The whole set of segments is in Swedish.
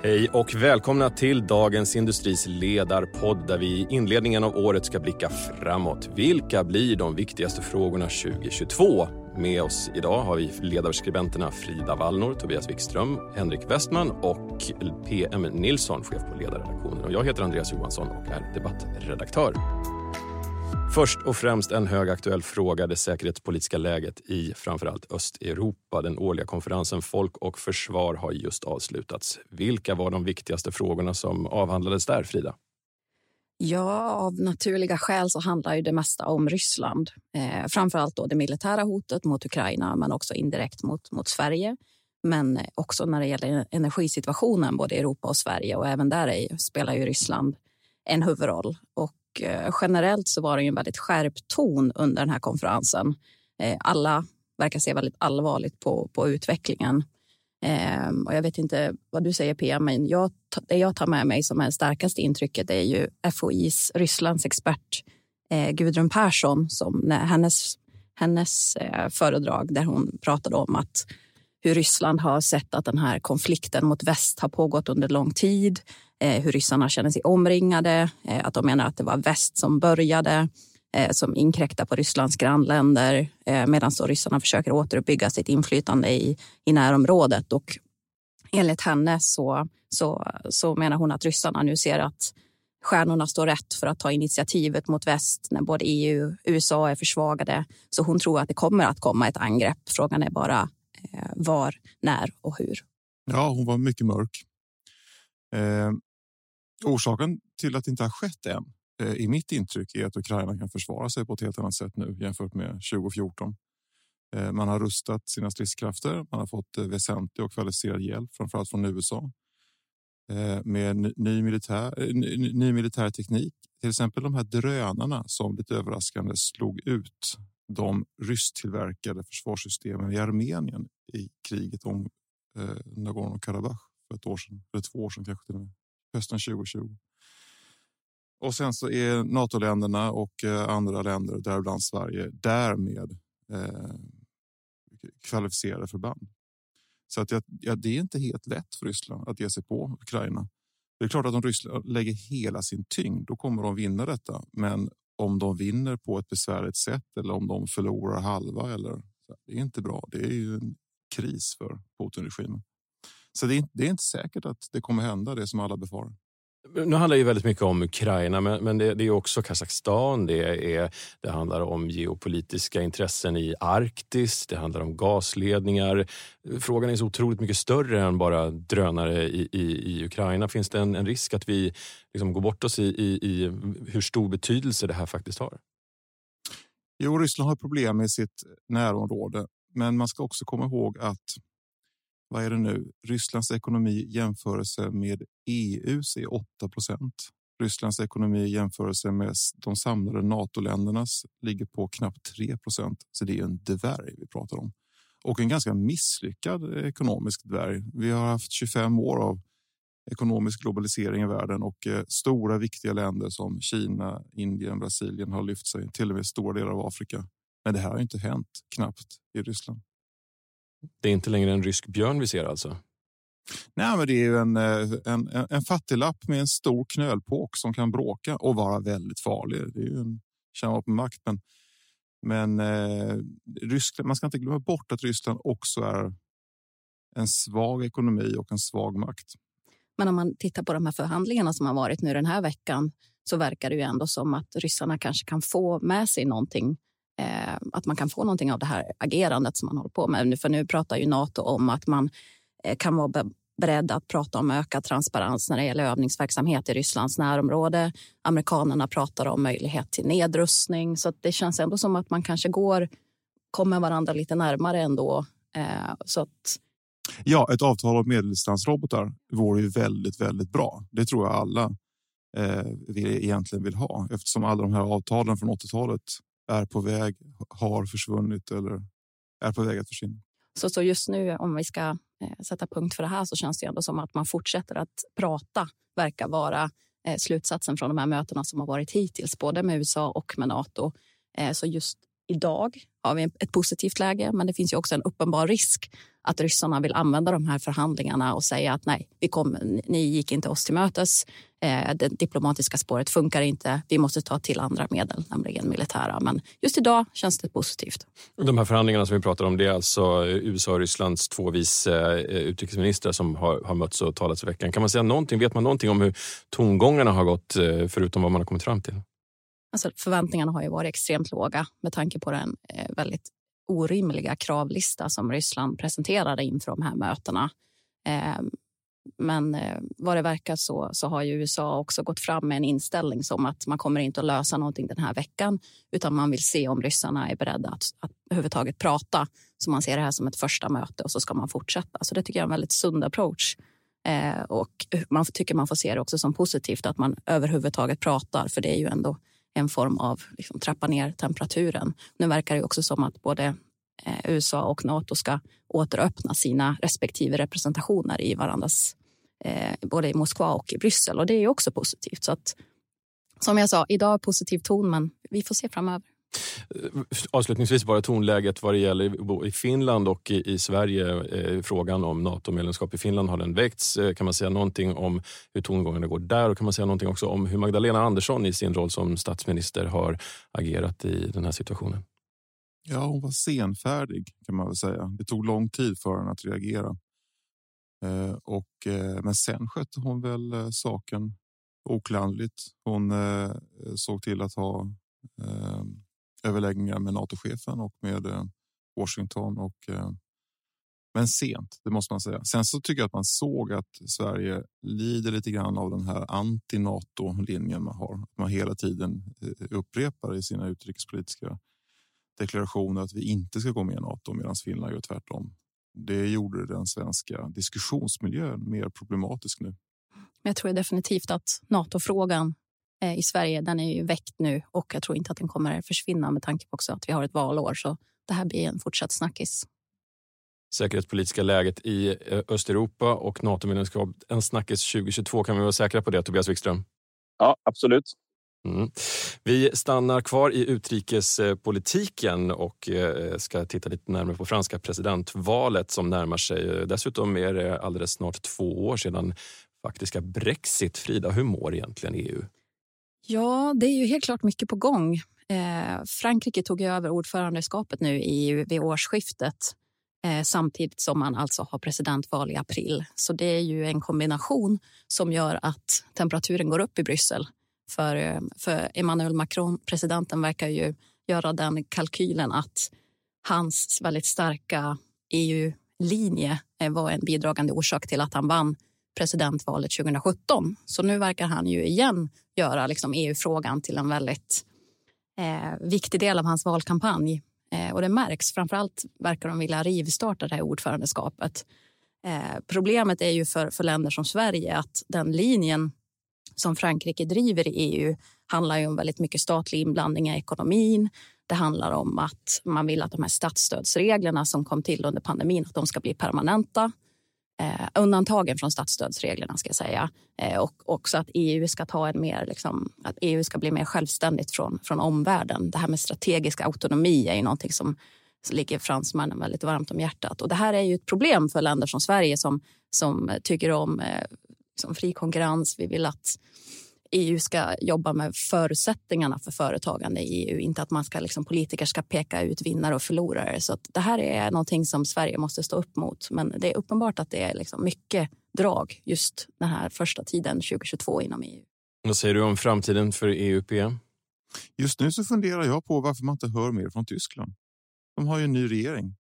Hej och välkomna till Dagens Industris ledarpodd där vi i inledningen av året ska blicka framåt. Vilka blir de viktigaste frågorna 2022? Med oss idag har vi ledarskribenterna Frida Wallnor, Tobias Wikström, Henrik Westman och PM Nilsson, chef på ledarredaktionen. Och jag heter Andreas Johansson och är debattredaktör. Först och främst en högaktuell fråga, det säkerhetspolitiska läget i framförallt Östeuropa. Den årliga konferensen Folk och försvar har just avslutats. Vilka var de viktigaste frågorna som avhandlades där, Frida? Ja, av naturliga skäl så handlar ju det mesta om Ryssland. Framförallt då det militära hotet mot Ukraina men också indirekt mot Sverige. Men också när det gäller energisituationen både i Europa och Sverige, och även där spelar ju Ryssland en huvudroll. Och generellt så var det ju en väldigt skärpt ton under den här konferensen. Alla verkar se väldigt allvarligt på utvecklingen. Och jag vet inte vad du säger, PM, men det jag tar med mig som är starkaste intrycket är ju FOIs Rysslands expert Gudrun Persson, som hennes föredrag där hon pratade om att hur Ryssland har sett att den här konflikten mot väst har pågått under lång tid, hur ryssarna känner sig omringade, att de menar att det var väst som började, som inkräktar på Rysslands grannländer, medan så ryssarna försöker återuppbygga sitt inflytande i närområdet. Och enligt henne så menar hon att ryssarna nu ser att stjärnorna står rätt för att ta initiativet mot väst när både EU och USA är försvagade. Så hon tror att det kommer att komma ett angrepp. Frågan är bara var, när och hur. Ja, hon var mycket mörk. Orsaken till att det inte har skett än, i mitt intryck, är att Ukraina kan försvara sig på ett helt annat sätt nu jämfört med 2014. Man har rustat sina stridskrafter, man har fått väsentlig och kvalificerad hjälp, framförallt från USA. Med ny militär teknik. Till exempel de här drönarna som lite överraskande slog ut de rysktillverkade försvarssystemen i Armenien i kriget om Nagorno-Karabach för 2 år sedan kanske till och med, hösten 2020. Och sen så är NATO-länderna och andra länder, däribland Sverige, därmed kvalificerade förband. Så att det är inte helt lätt för Ryssland att ge sig på Ukraina. Det är klart att om Ryssland lägger hela sin tyngd, då kommer de vinna detta. Men om de vinner på ett besvärligt sätt eller om de förlorar halva, det är inte bra. Det är ju en kris för Putin-regimen. Så det är inte säkert att det kommer hända, det som alla befarar. Nu handlar det ju väldigt mycket om Ukraina, men det är också Kazakstan, det handlar om geopolitiska intressen i Arktis, det handlar om gasledningar. Frågan är så otroligt mycket större än bara drönare i Ukraina. Finns det en risk att vi liksom går bort oss i hur stor betydelse det här faktiskt har? Jo, Ryssland har problem med sitt närområde, men man ska också komma ihåg att vad är det nu? Rysslands ekonomi i jämförelse med EUs är 8%. Rysslands ekonomi i jämförelse med de samlade NATO-ländernas ligger på knappt 3%. Så det är en dvärg vi pratar om. Och en ganska misslyckad ekonomisk dvärg. Vi har haft 25 år av ekonomisk globalisering i världen och stora viktiga länder som Kina, Indien, Brasilien har lyft sig, till och med stora delar av Afrika. Men det här har inte hänt knappt i Ryssland. Det är inte längre en rysk björn vi ser alltså? Nej, men det är ju en fattiglapp med en stor knölpåk som kan bråka och vara väldigt farlig. Det är ju en kärnvapenmakt. Men Ryssland, man ska inte glömma bort att Ryssland också är en svag ekonomi och en svag makt. Men om man tittar på de här förhandlingarna som har varit nu den här veckan, så verkar det ju ändå som att ryssarna kanske kan få med sig någonting. Att man kan få någonting av det här agerandet som man håller på med. För nu pratar ju NATO om att man kan vara beredd att prata om ökad transparens när det gäller övningsverksamhet i Rysslands närområde. Amerikanerna pratar om möjlighet till nedrustning. Så att det känns ändå som att man kanske kommer varandra lite närmare ändå. Så att... Ja, ett avtal om medeldistansrobotar vore ju väldigt, väldigt bra. Det tror jag alla egentligen vill ha. Eftersom alla de här avtalen från 80-talet är på väg, har försvunnit eller är på väg att försvinna. Så just nu, om vi ska sätta punkt för det här, så känns det ändå som att man fortsätter att prata, verkar vara slutsatsen från de här mötena som har varit hittills, både med USA och med NATO. Så just idag har vi ett positivt läge, men det finns ju också en uppenbar risk att ryssarna vill använda de här förhandlingarna och säga att nej, ni gick inte oss till mötes. Det diplomatiska spåret funkar inte. Vi måste ta till andra medel, nämligen militära. Men just idag känns det positivt. De här förhandlingarna som vi pratar om, det är alltså USA och Rysslands 2 vice utrikesministrar som har mötts och talats i veckan. Kan man säga någonting? Vet man någonting om hur tongångarna har gått förutom vad man har kommit fram till? Alltså, förväntningarna har ju varit extremt låga med tanke på den väldigt orimliga kravlista som Ryssland presenterade inför de här mötena. Men vad det verkar så har ju USA också gått fram med en inställning som att man kommer inte att lösa någonting den här veckan, utan man vill se om ryssarna är beredda att överhuvudtaget prata. Så man ser det här som ett första möte och så ska man fortsätta. Så det tycker jag är en väldigt sund approach. Och man tycker man får se det också som positivt att man överhuvudtaget pratar, för det är ju ändå en form av liksom, trappa ner temperaturen. Nu verkar det också som att både USA och NATO ska återöppna sina respektive representationer i varandras, både i Moskva och i Bryssel. Och det är ju också positivt. Så att, som jag sa, idag är positiv ton, men vi får se framöver. Avslutningsvis bara tonläget vad det gäller i Finland och i Sverige. Frågan om NATO-medlemskap i Finland, har den väckts? Kan man säga någonting om hur tongångarna går där? Och kan man säga någonting också om hur Magdalena Andersson i sin roll som statsminister har agerat i den här situationen? Ja, hon var senfärdig kan man väl säga. Det tog lång tid för henne att reagera. Men sen skötte hon väl saken oklanderligt. Hon såg till att ha överläggningar med NATO-chefen och med Washington. Men sent, det måste man säga. Sen så tycker jag att man såg att Sverige lider lite grann av den här anti-NATO-linjen man har. Man hela tiden upprepar i sina utrikespolitiska deklarationer att vi inte ska gå med i NATO, medan Finland gör tvärtom. Det gjorde den svenska diskussionsmiljön mer problematisk nu. Men jag tror definitivt att NATO-frågan i Sverige, den är ju väckt nu, och jag tror inte att den kommer försvinna med tanke på också att vi har ett valår, så det här blir en fortsatt snackis. Säkerhetspolitiska läget i Östeuropa och NATO-medlemskap, en snackis 2022, kan vi vara säkra på det, Tobias Wikström? Ja, absolut. Vi stannar kvar i utrikespolitiken och ska titta lite närmare på franska presidentvalet som närmar sig. Dessutom är det alldeles snart 2 år sedan faktiska Brexit. Frida, hur mår egentligen EU? Ja, det är ju helt klart mycket på gång. Frankrike tog över ordförandeskapet nu vid årsskiftet. Samtidigt som man alltså har presidentval i april. Så det är ju en kombination som gör att temperaturen går upp i Bryssel. För Emmanuel Macron, presidenten, verkar ju göra den kalkylen att hans väldigt starka EU-linje var en bidragande orsak till att han vann presidentvalet 2017. Så nu verkar han ju igen göra liksom EU-frågan till en väldigt viktig del av hans valkampanj. Och det märks, framförallt verkar de vilja rivstarta det här ordförandeskapet. Problemet är ju för länder som Sverige att den linjen som Frankrike driver i EU handlar ju om väldigt mycket statlig inblandning i ekonomin. Det handlar om att man vill att de här statsstödsreglerna som kom till under pandemin, att de ska bli permanenta. Undantagen från statsstödsreglerna ska jag säga. Och också att EU ska ta att EU ska bli mer självständigt från omvärlden. Det här med strategisk autonomi är ju någonting som ligger fransmännen väldigt varmt om hjärtat. Och det här är ju ett problem för länder som Sverige som tycker om som fri konkurrens. Vi vill att EU ska jobba med förutsättningarna för företagande i EU. Inte att man ska politiker ska peka ut vinnare och förlorare. Så att det här är någonting som Sverige måste stå upp mot. Men det är uppenbart att det är mycket drag just den här första tiden 2022 inom EU. Vad säger du om framtiden för EUP? Just nu så funderar jag på varför man inte hör mer från Tyskland. De har ju en ny regering.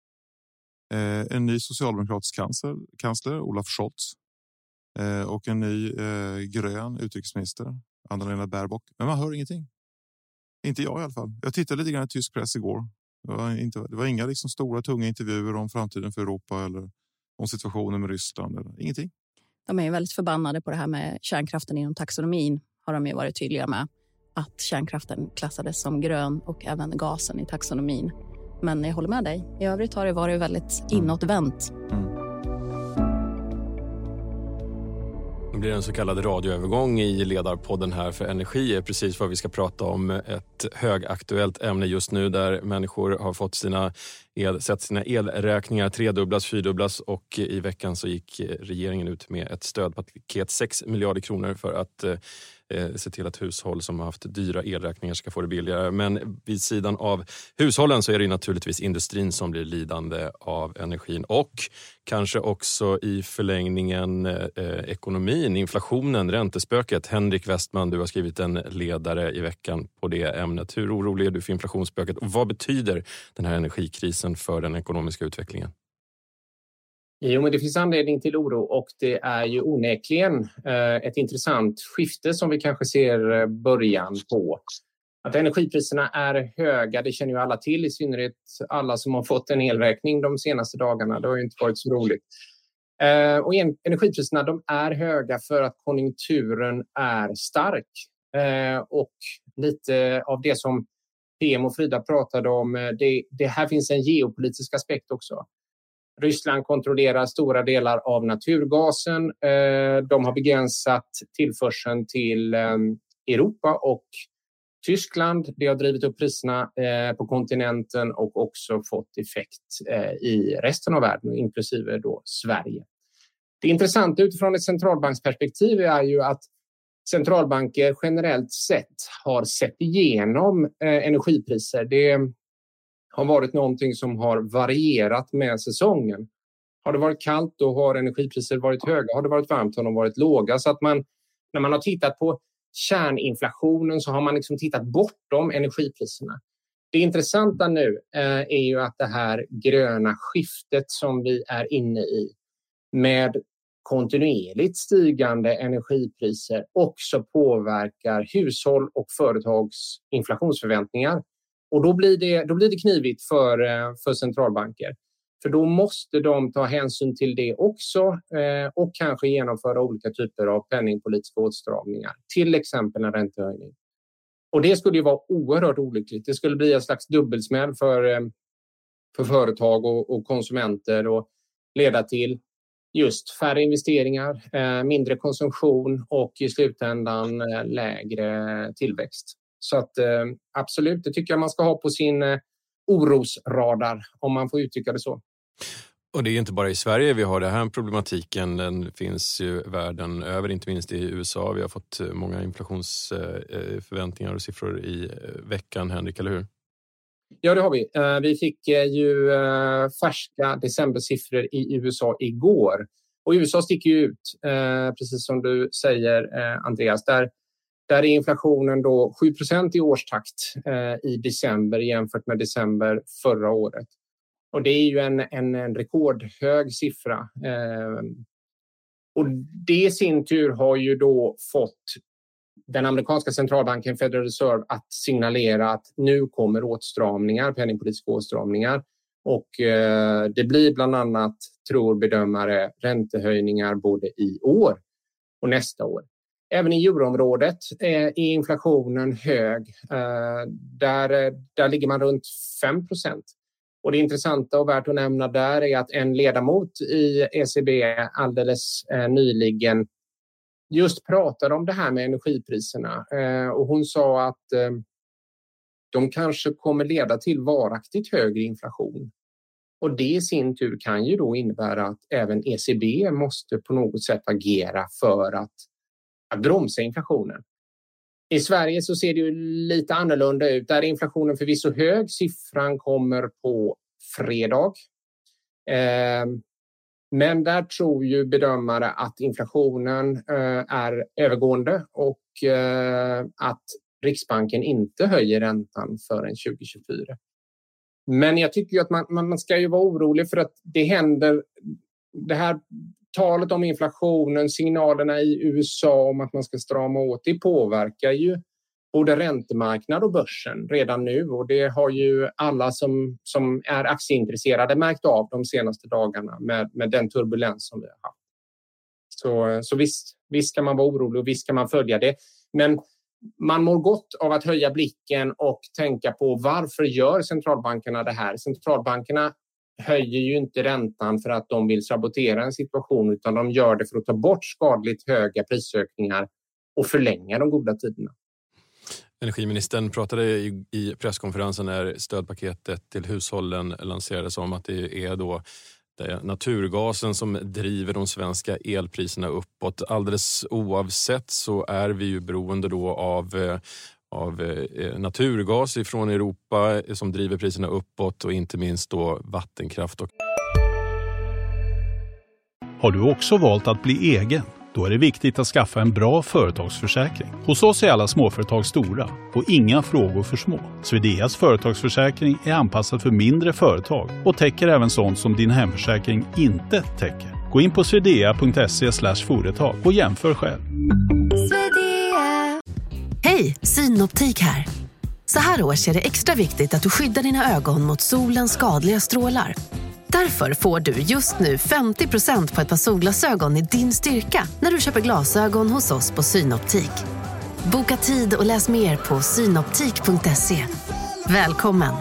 En ny socialdemokratisk kansler, Olaf Scholz. Och en ny grön utrikesminister, Annalena Baerbock. Men man hör ingenting. Inte jag i alla fall. Jag tittade lite grann i tysk press igår. Det var inga stora, tunga intervjuer om framtiden för Europa eller om situationen med Ryssland. Eller ingenting. De är ju väldigt förbannade på det här med kärnkraften inom taxonomin. Har de ju varit tydliga med att kärnkraften klassades som grön och även gasen i taxonomin. Men jag håller med dig. I övrigt har det varit väldigt inåtvänt. Det blir en så kallad radioövergång i ledarpodden här, för energi är precis vad vi ska prata om. Ett högaktuellt ämne just nu där människor har fått sett sina elräkningar tredubblas, fyrdubblas, och i veckan så gick regeringen ut med ett stödpaket 6 miljarder kronor för att se till att hushåll som har haft dyra elräkningar ska få det billigare. Men vid sidan av hushållen så är det naturligtvis industrin som blir lidande av energin, och kanske också i förlängningen ekonomin, inflationen, räntespöket. Henrik Westman, du har skrivit en ledare i veckan på det ämnet. Hur orolig är du för inflationsspöket och vad betyder den här energikrisen för den ekonomiska utvecklingen? Jo, men det finns anledning till oro, och det är ju onekligen ett intressant skifte som vi kanske ser början på. Att energipriserna är höga, det känner ju alla till, i synnerhet alla som har fått en elräkning de senaste dagarna. Det har ju inte varit så roligt. Och energipriserna, de är höga för att konjunkturen är stark. Och lite av det som PM och Frida pratade om, det här finns en geopolitisk aspekt också. Ryssland kontrollerar stora delar av naturgasen. De har begränsat tillförseln till Europa och Tyskland. Det har drivit upp priserna på kontinenten och också fått effekt i resten av världen, inklusive då Sverige. Det intressanta utifrån ett centralbanksperspektiv är ju att centralbanker generellt sett har sett igenom energipriser. Det har varit någonting som har varierat med säsongen. Har det varit kallt, då har energipriser varit höga. Har det varit varmt, har de varit låga. Så att när man har tittat på kärninflationen så har man liksom tittat bortom energipriserna. Det intressanta nu är ju att det här gröna skiftet som vi är inne i med kontinuerligt stigande energipriser också påverkar hushåll och företags inflationsförväntningar. Och då blir det knivigt för centralbanker. För då måste de ta hänsyn till det också och kanske genomföra olika typer av penningpolitiska åtstramningar. Till exempel en räntehöjning. Och det skulle ju vara oerhört olyckligt. Det skulle bli en slags dubbelsmäll för företag och konsumenter och leda till just färre investeringar, mindre konsumtion och i slutändan lägre tillväxt. Så att absolut, det tycker jag man ska ha på sin orosradar, om man får uttrycka det så. Och det är inte bara i Sverige vi har den här problematiken. Den finns ju världen över, inte minst i USA. Vi har fått många inflationsförväntningar och siffror i veckan, Henrik, eller hur? Ja, det har vi. Vi fick ju färska decembersiffror i USA igår. Och USA sticker ju ut, precis som du säger, Andreas. Där är inflationen då 7% i årstakt i december jämfört med december förra året. Och det är ju en rekordhög siffra. Och det i sin tur har ju då fått den amerikanska centralbanken Federal Reserve att signalera att nu kommer åtstramningar, penningpolitiska åtstramningar. Och det blir bland annat, tror bedömare, räntehöjningar både i år och nästa år. Även i euroområdet är inflationen hög. Där ligger man runt 5%. Och det intressanta och värt att nämna där är att en ledamot i ECB alldeles nyligen just pratade om det här med energipriserna. Och hon sa att de kanske kommer leda till varaktigt högre inflation. Och det i sin tur kan ju då innebära att även ECB måste på något sätt agera för att bromsa inflationen. I Sverige så ser det ju lite annorlunda ut. Där är inflationen förvisso hög. Siffran kommer på fredag. Men där tror ju bedömare att inflationen är övergående och att Riksbanken inte höjer räntan förrän 2024. Men jag tycker ju att man ska ju vara orolig för att det händer. Det här talet om inflationen, signalerna i USA om att man ska strama åt, det påverkar ju både räntemarknad och börsen redan nu. Och det har ju alla som är aktieintresserade märkt av de senaste dagarna med den turbulens som vi har haft. Så visst kan man vara orolig och visst kan man följa det. Men man mår gott av att höja blicken och tänka på varför gör centralbankerna det här. Centralbankerna höjer ju inte räntan för att de vill sabotera en situation, utan de gör det för att ta bort skadligt höga prisökningar och förlänga de goda tiderna. Energiministern pratade i presskonferensen när stödpaketet till hushållen lanserades om att det är då naturgasen som driver de svenska elpriserna uppåt. Alldeles oavsett så är vi ju beroende då av naturgas ifrån Europa som driver priserna uppåt och inte minst då vattenkraft. Har du också valt att bli egen? Då är det viktigt att skaffa en bra företagsförsäkring. Hos oss är alla småföretag stora och inga frågor för små. Swedeas företagsförsäkring är anpassad för mindre företag och täcker även sånt som din hemförsäkring inte täcker. Gå in på swedea.se/företag och jämför själv. Hej, Synoptik här. Så här års är det extra viktigt att du skyddar dina ögon mot solens skadliga strålar. Därför får du just nu 50% på ett par solglasögon i din styrka när du köper glasögon hos oss på Synoptik. Boka tid och läs mer på synoptik.se. Välkommen!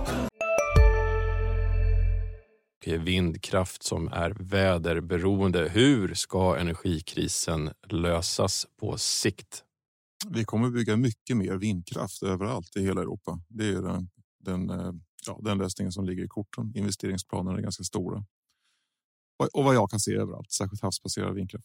Vindkraft som är väderberoende. Hur ska energikrisen lösas på sikt? Vi kommer bygga mycket mer vindkraft överallt i hela Europa. Det är den lösningen som ligger i korten. Investeringsplanerna är ganska stora. Och vad jag kan se överallt, särskilt havsbaserad vindkraft.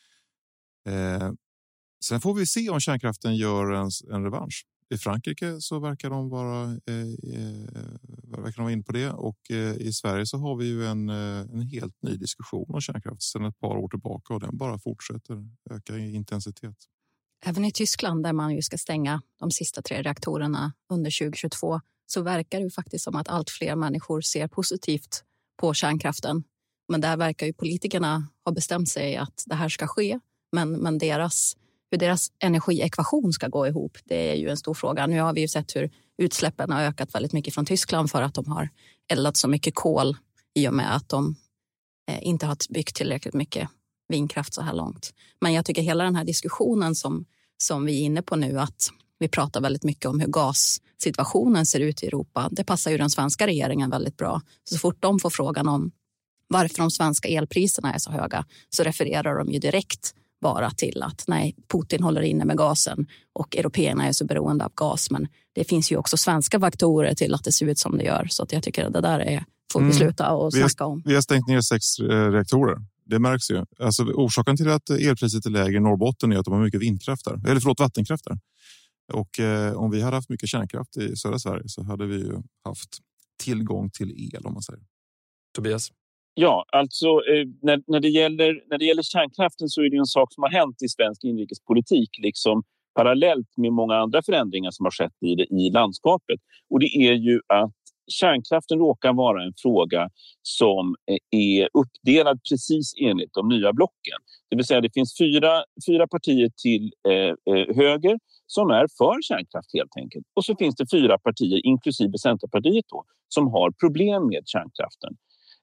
Sen får vi se om kärnkraften gör en revansch. I Frankrike så verkar de vara inne på det. Och i Sverige så har vi ju en helt ny diskussion om kärnkraft sedan ett par år tillbaka. Och den bara fortsätter öka i intensitet. Även i Tyskland där man ju ska stänga de sista 3 reaktorerna under 2022 så verkar det ju faktiskt som att allt fler människor ser positivt på kärnkraften. Men där verkar ju politikerna ha bestämt sig att det här ska ske. Men hur deras energiekvation ska gå ihop, det är ju en stor fråga. Nu har vi ju sett hur utsläppen har ökat väldigt mycket från Tyskland för att de har eldat så mycket kol i och med att de inte har byggt tillräckligt mycket vindkraft så här långt. Men jag tycker hela den här diskussionen som vi är inne på nu, att vi pratar väldigt mycket om hur gassituationen ser ut i Europa. Det passar ju den svenska regeringen väldigt bra. Så fort de får frågan om varför de svenska elpriserna är så höga så refererar de ju direkt bara till att nej, Putin håller inne med gasen och européerna är så beroende av gas. Men det finns ju också svenska faktorer till att det ser ut som det gör. Så att jag tycker att det där får vi sluta och snacka om. Vi har stängt ner 6 reaktorer. Det märks ju. Alltså, orsaken till att elpriset är lägre i Norrbotten är att de har mycket vattenkraft där. Och om vi hade haft mycket kärnkraft i södra Sverige så hade vi ju haft tillgång till el, om man säger. Tobias? Ja, alltså när det gäller kärnkraften så är det en sak som har hänt i svensk inrikespolitik liksom parallellt med många andra förändringar som har skett i landskapet. Och det är ju att kärnkraften råkar vara en fråga som är uppdelad precis enligt de nya blocken. Det vill säga det finns fyra partier till höger som är för kärnkraft helt enkelt. Och så finns det 4 partier, inklusive Centerpartiet då, som har problem med kärnkraften.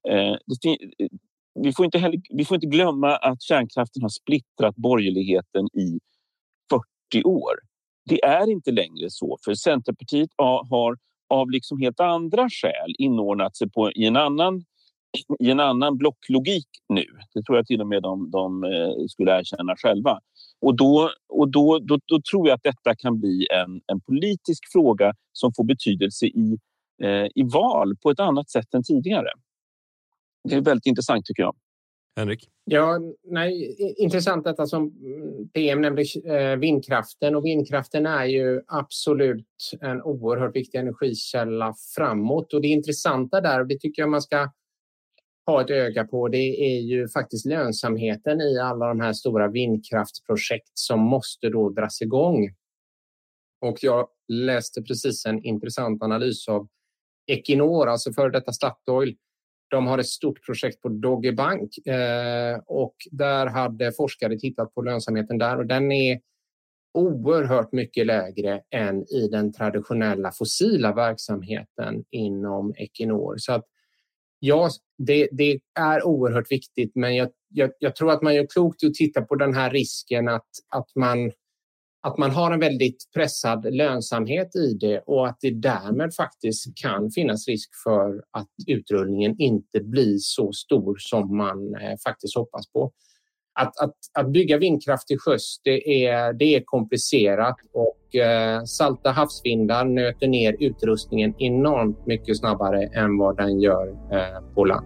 Vi får inte glömma att kärnkraften har splittrat borgerligheten i 40 år. Det är inte längre så, för Centerpartiet har av liksom helt andra skäl inordnat sig i en annan blocklogik nu. Det tror jag till och med de skulle erkänna själva. Och då tror jag att detta kan bli en politisk fråga som får betydelse i val på ett annat sätt än tidigare. Det är väldigt intressant tycker jag. Henrik? Ja, intressant detta som PM nämnde, vindkraften. Och vindkraften är ju absolut en oerhört viktig energikälla framåt. Och det intressanta där, och det tycker jag man ska ha ett öga på, det är ju faktiskt lönsamheten i alla de här stora vindkraftsprojekt som måste då dras igång. Och jag läste precis en intressant analys av Equinor, alltså för detta Statoil. De har ett stort projekt på Dogge Bank och där hade forskare tittat på lönsamheten där och den är oerhört mycket lägre än i den traditionella fossila verksamheten inom Equinor. Så att ja, det är oerhört viktigt, men jag tror att man gör klokt att titta på den här risken att man att man har en väldigt pressad lönsamhet i det och att det därmed faktiskt kan finnas risk för att utrullningen inte blir så stor som man faktiskt hoppas på. Att bygga vindkraft till sjöss, det är komplicerat och salta havsvindar nöter ner utrustningen enormt mycket snabbare än vad den gör på land.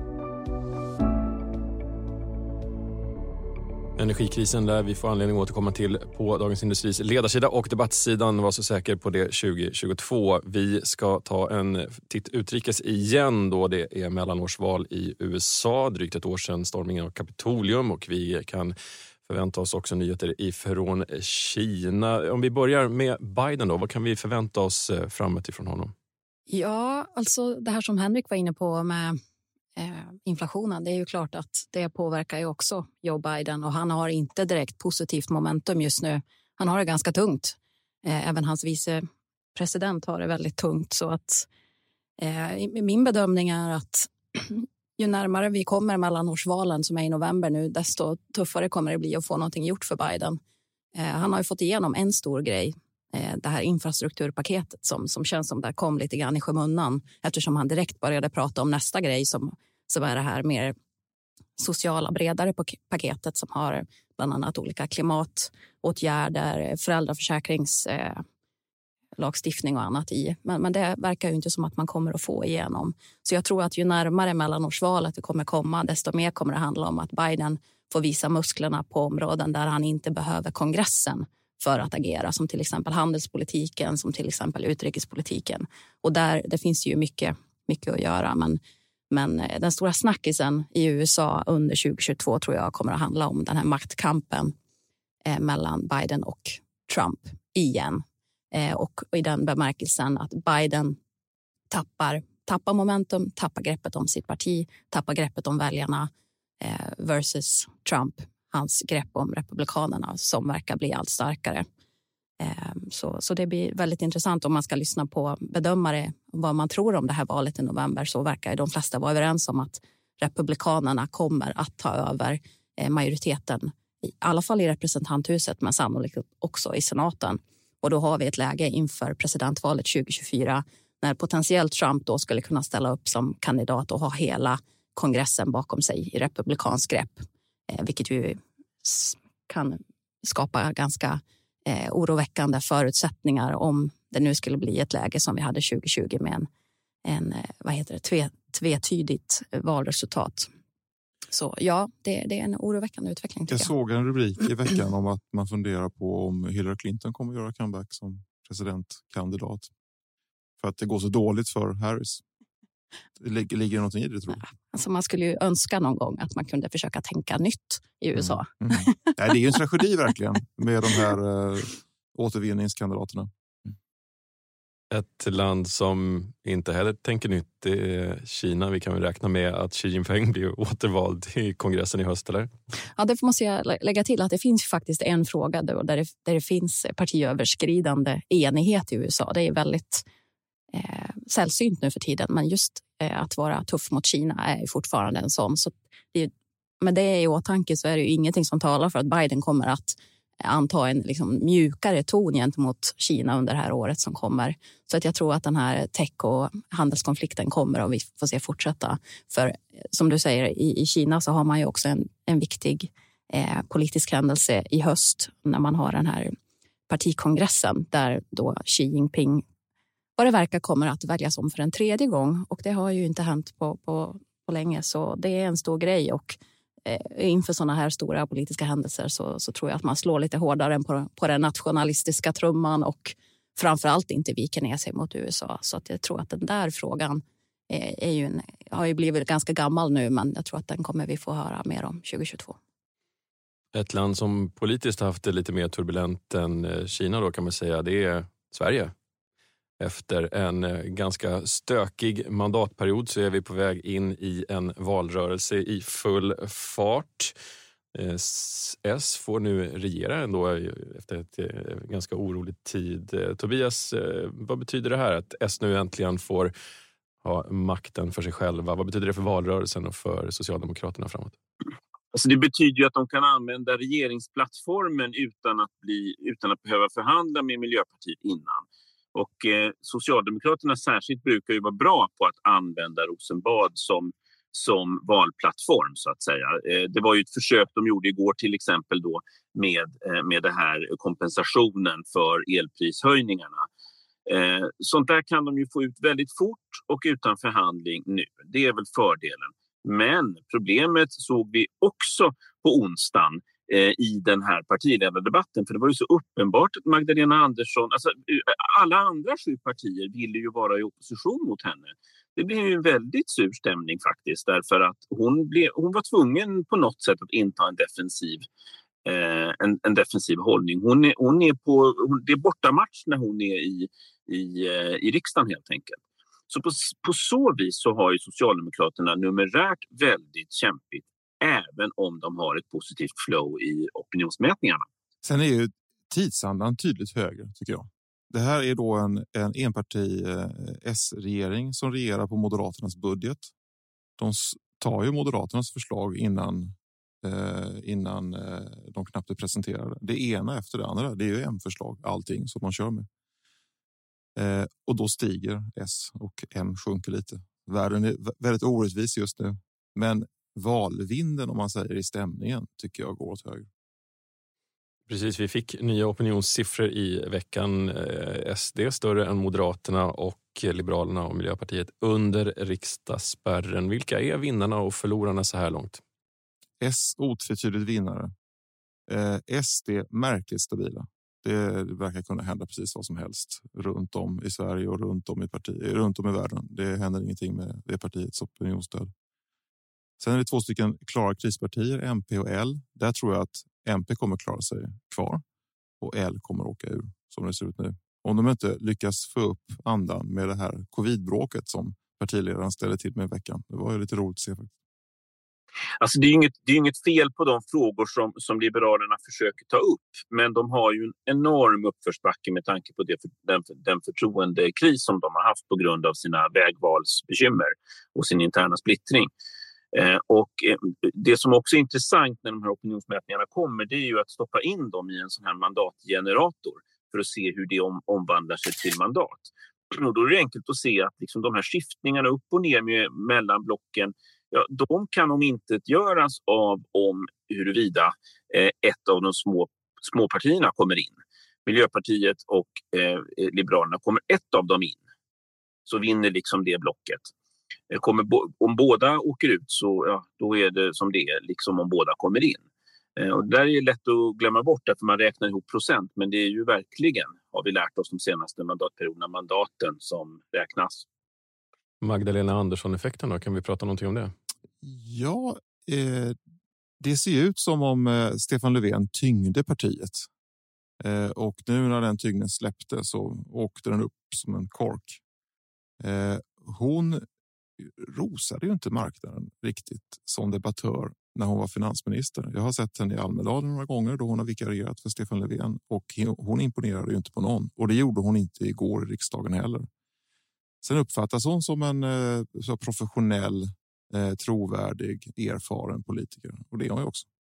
Energikrisen lär vi få anledning att återkomma till på Dagens Industris ledarsida och debattsidan. Var så säker på det 2022. Vi ska ta en titt utrikes igen då det är mellanårsval i USA. Drygt ett år sedan stormningen av Kapitolium och vi kan förvänta oss också nyheter ifrån Kina. Om vi börjar med Biden då, vad kan vi förvänta oss framåt ifrån honom? Ja, alltså det här som Henrik var inne på med inflationen, det är ju klart att det påverkar ju också Joe Biden och han har inte direkt positivt momentum just nu. Han har det ganska tungt. Även hans vicepresident har det väldigt tungt så att min bedömning är att ju närmare vi kommer mellanårsvalen som är i november nu, desto tuffare kommer det bli att få någonting gjort för Biden. Han har ju fått igenom en stor grej, det här infrastrukturpaketet som känns som det kom lite grann i skymundan eftersom han direkt började prata om nästa grej som är det här mer sociala bredare paketet som har bland annat olika klimatåtgärder, föräldraförsäkringslagstiftning och annat i. Men det verkar ju inte som att man kommer att få igenom. Så jag tror att ju närmare mellanårsvalet det kommer komma, desto mer kommer det handla om att Biden får visa musklerna på områden där han inte behöver kongressen för att agera, som till exempel handelspolitiken, som till exempel utrikespolitiken. Och där det finns ju mycket att göra. Men den stora snackisen i USA under 2022 tror jag kommer att handla om den här maktkampen mellan Biden och Trump igen. Och i den bemärkelsen att Biden tappar momentum, tappar greppet om sitt parti, tappar greppet om väljarna versus Trump, hans grepp om republikanerna som verkar bli allt starkare. Så det blir väldigt intressant om man ska lyssna på bedömare vad man tror om det här valet i november, så verkar de flesta vara överens om att republikanerna kommer att ta över majoriteten, i alla fall i representanthuset men sannolikt också i senaten. Och då har vi ett läge inför presidentvalet 2024 när potentiellt Trump då skulle kunna ställa upp som kandidat och ha hela kongressen bakom sig i republikansk grepp. Vilket ju kan skapa ganska oroväckande förutsättningar om det nu skulle bli ett läge som vi hade 2020 med en tvetydigt valresultat. Så ja, det är en oroväckande utveckling. Jag såg en rubrik i veckan om att man funderar på om Hillary Clinton kommer att göra comeback som presidentkandidat. För att det går så dåligt för Harris. Ligger det någonting i det, tror du? Alltså man skulle ju önska någon gång att man kunde försöka tänka nytt i USA. Nej, det är ju en tragedi verkligen med de här återvinningskandidaterna. Ett land som inte heller tänker nytt är Kina. Vi kan väl räkna med att Xi Jinping blir återvald i kongressen i höst, eller? Ja, det måste jag lägga till att det finns faktiskt en fråga där det finns partiöverskridande enighet i USA. Det är väldigt sällsynt nu för tiden, men just att vara tuff mot Kina är fortfarande en sån. Så med det i åtanke så är det ju ingenting som talar för att Biden kommer att anta en liksom mjukare ton gentemot Kina under det här året som kommer. Så att jag tror att den här tech- och handelskonflikten kommer och vi får se fortsätta. För som du säger, i Kina så har man ju också en viktig politisk händelse i höst när man har den här partikongressen där då Xi Jinping vad det verkar kommer att väljas om för en tredje gång. Och det har ju inte hänt på länge, så det är en stor grej. Och inför sådana här stora politiska händelser så tror jag att man slår lite hårdare än på den nationalistiska trumman och framförallt inte viker ner sig mot USA. Så att jag tror att den där frågan har ju blivit ganska gammal nu, men jag tror att den kommer vi få höra mer om 2022. Ett land som politiskt haft det lite mer turbulent än Kina då kan man säga, det är Sverige. Efter en ganska stökig mandatperiod så är vi på väg in i en valrörelse i full fart. S får nu regera ändå efter ett ganska orolig tid. Tobias, vad betyder det här att S nu äntligen får ha makten för sig själva? Vad betyder det för valrörelsen och för Socialdemokraterna framåt? Alltså det betyder ju att de kan använda regeringsplattformen utan att behöva förhandla med Miljöpartiet innan. Och Socialdemokraterna särskilt brukar ju vara bra på att använda Rosenbad som valplattform så att säga. Det var ju ett försök de gjorde igår till exempel då med det här kompensationen för elprishöjningarna. Sånt där kan de ju få ut väldigt fort och utan förhandling nu. Det är väl fördelen. Men problemet såg vi också på onsdagen i den här partiledardebatten. För det var ju så uppenbart att Magdalena Andersson, alltså alla andra 7 partier ville ju vara i opposition mot henne. Det blev ju en väldigt sur stämning faktiskt därför att hon var tvungen på något sätt att inta en defensiv hållning. Det är bortamatch när hon är i riksdagen helt enkelt. Så på så vis så har ju Socialdemokraterna numerärt väldigt kämpigt även om de har ett positivt flow i opinionsmätningarna. Sen är ju tidsandan tydligt högre tycker jag. Det här är då en enparti S-regering som regerar på Moderaternas budget. De tar ju Moderaternas förslag innan de knappt är presenterade. Det ena efter det andra, det är ju M-förslag, allting som de kör med. Och då stiger S och M sjunker lite. Världen är väldigt orättvis just nu. Men valvinden om man säger i stämningen tycker jag går åt höger. Precis, vi fick nya opinionssiffror i veckan. SD större än Moderaterna och Liberalerna och Miljöpartiet under riksdagsspärren. Vilka är vinnarna och förlorarna så här långt? S otvetydigt vinnare. SD märkligt stabila. Det verkar kunna hända precis vad som helst runt om i Sverige och runt om i världen. Det händer ingenting med det partiets opinionsstöd. Sen är det 2 stycken klara krispartier, MP och L. Där tror jag att MP kommer klara sig kvar och L kommer åka ur som det ser ut nu. Om de inte lyckas få upp andan med det här covidbråket som partiledaren ställde till med i veckan. Det var ju lite roligt att se faktiskt. Alltså det är inget fel på de frågor som Liberalerna försöker ta upp. Men de har ju en enorm uppförsbacke med tanke på den förtroendekris som de har haft på grund av sina vägvalsbekymmer och sin interna splittring. Och det som också är intressant när de här opinionsmätningarna kommer, det är ju att stoppa in dem i en sån här mandatgenerator för att se hur det omvandlar sig till mandat. Och då är det enkelt att se att liksom de här skiftningarna upp och ner mellan blocken, ja, de kan omintetgöras om huruvida ett av de små partierna kommer in. Miljöpartiet och Liberalerna, kommer ett av dem in så vinner liksom det blocket. Om båda åker ut så ja, då är det som det är liksom om båda kommer in. Och där är det lätt att glömma bort därför man räknar ihop procent, men det är ju verkligen, har vi lärt oss de senaste mandatperioderna, mandaten som räknas. Magdalena Andersson-effekten då, kan vi prata någonting om det? Ja, det ser ut som om Stefan Löfven tyngde partiet. Och nu när den tyngden släppte så åkte den upp som en kork. Hon rosade ju inte marknaden riktigt som debattör när hon var finansminister. Jag har sett henne i Almedalen några gånger då hon har vikarierat för Stefan Löfven och hon imponerade ju inte på någon. Och det gjorde hon inte igår i riksdagen heller. Sen uppfattas hon som en så professionell, trovärdig, erfaren politiker. Och det är hon ju också.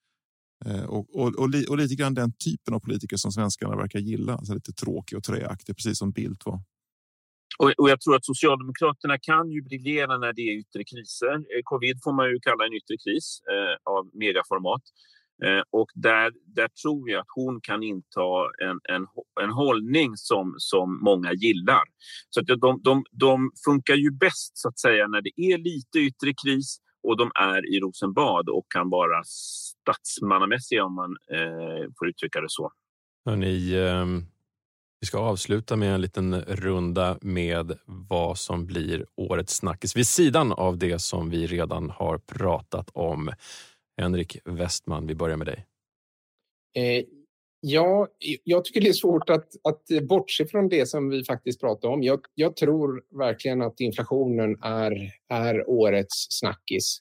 Och lite grann den typen av politiker som svenskarna verkar gilla. Alltså lite tråkig och träaktig, precis som Bildt var. Och jag tror att Socialdemokraterna kan ju briljera när det är yttre kriser. Covid får man ju kalla en yttre kris av megaformat. Och där tror jag att hon kan inta en hållning som många gillar. Så att de funkar ju bäst så att säga när det är lite yttre kris och de är i Rosenbad och kan vara statsmannamässiga om man får uttrycka det så. Hörrni, vi ska avsluta med en liten runda med vad som blir årets snackis vid sidan av det som vi redan har pratat om. Henrik Westman, vi börjar med dig. Ja, jag tycker det är svårt att bortse från det som vi faktiskt pratar om. Jag tror verkligen att inflationen är årets snackis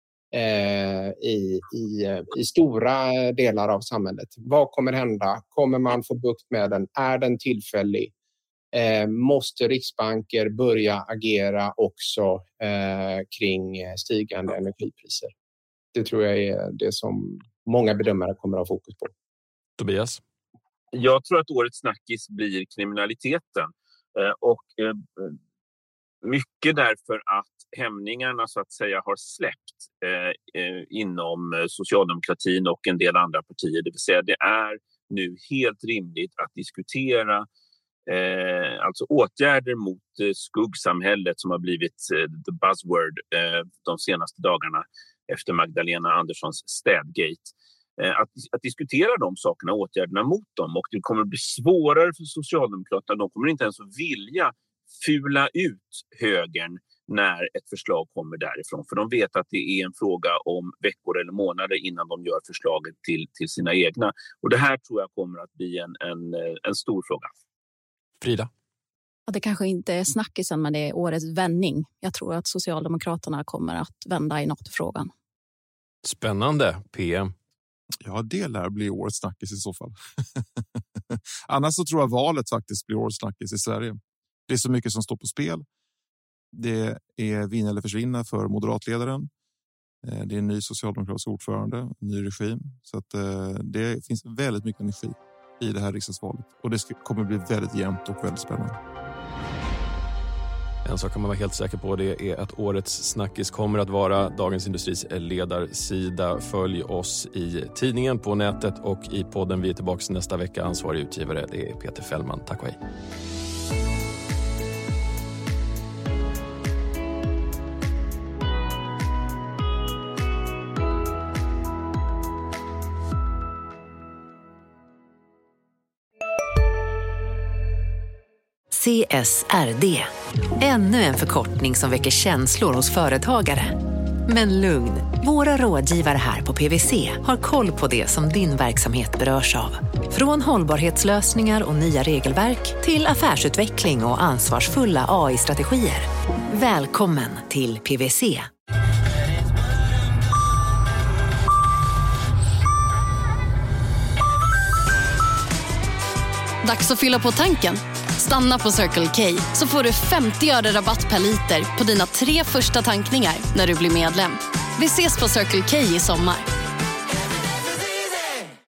i stora delar av samhället. Vad kommer hända? Kommer man få bukt med den? Är den tillfällig? Måste riksbanker börja agera också kring stigande energipriser? Det tror jag är det som många bedömare kommer att ha fokus på. Tobias? Jag tror att årets snackis blir kriminaliteten. Och mycket därför att hämningarna så att säga har släppt inom socialdemokratin och en del andra partier. Det vill säga det är nu helt rimligt att diskutera alltså åtgärder mot skuggsamhället som har blivit the buzzword de senaste dagarna efter Magdalena Anderssons städgate. Att diskutera de sakerna, åtgärderna mot dem, och det kommer att bli svårare för Socialdemokraterna. De kommer inte ens att vilja fula ut högern när ett förslag kommer därifrån. För de vet att det är en fråga om veckor eller månader innan de gör förslaget till sina egna. Och det här tror jag kommer att bli en stor fråga. Frida? Ja, det kanske inte är snackisen, men det är årets vändning. Jag tror att Socialdemokraterna kommer att vända i NATO-frågan. Spännande, PM. Ja, det lär bli årets snackis i så fall. Annars så tror jag valet faktiskt blir årets snackis i Sverige. Det är så mycket som står på spel. Det är vinna eller försvinna för moderatledaren. Det är en ny socialdemokratisk ordförande, en ny regim. Så att det finns väldigt mycket energi i det här riksdagsvalet. Och det kommer bli väldigt jämnt och väldigt spännande. En sak kan man vara helt säker på, det är att årets snackis kommer att vara Dagens Industris ledarsida. Följ oss i tidningen, på nätet och i podden. Vi är tillbaka nästa vecka. Ansvarig utgivare, det är Peter Fällman. Tack och hej. CSRD. Ännu en förkortning som väcker känslor hos företagare. Men lugn, våra rådgivare här på PwC har koll på det som din verksamhet berörs av. Från hållbarhetslösningar och nya regelverk till affärsutveckling och ansvarsfulla AI-strategier. Välkommen till PwC. Dags att fylla på tanken. Stanna på Circle K så får du 50 öre rabatt per liter på dina 3 första tankningar när du blir medlem. Vi ses på Circle K i sommar.